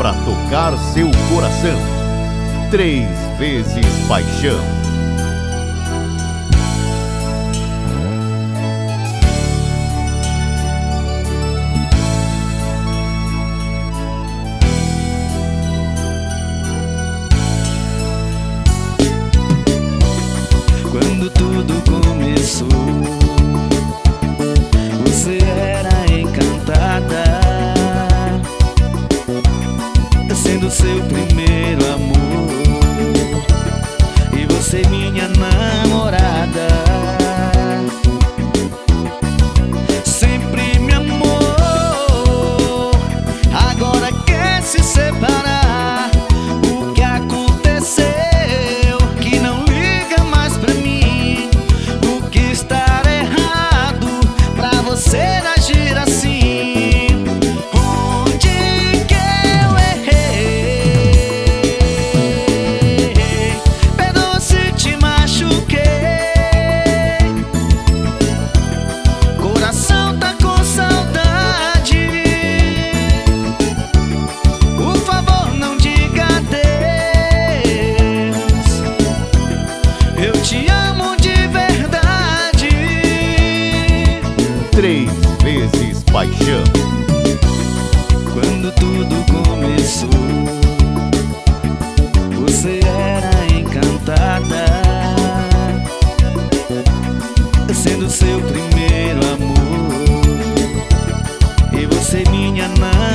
pra tocar seu coração. 3 vezes paixão. Quando tudo começou, você era encantada, sendo seu primeiro amor, e você minha namorada. Sempre me amou, agora quer se separar. O que aconteceu? Que não liga mais pra mim. O que está errado pra você agir assim? Onde que eu errei? Perdoa se te machuquei. Coração tá com saudade. Por favor, não diga adeus. Eu te amo de verdade. 3 vezes paixão. Quando tudo começou, você era encantada, sendo seu primeiro amor, e você minha namorada.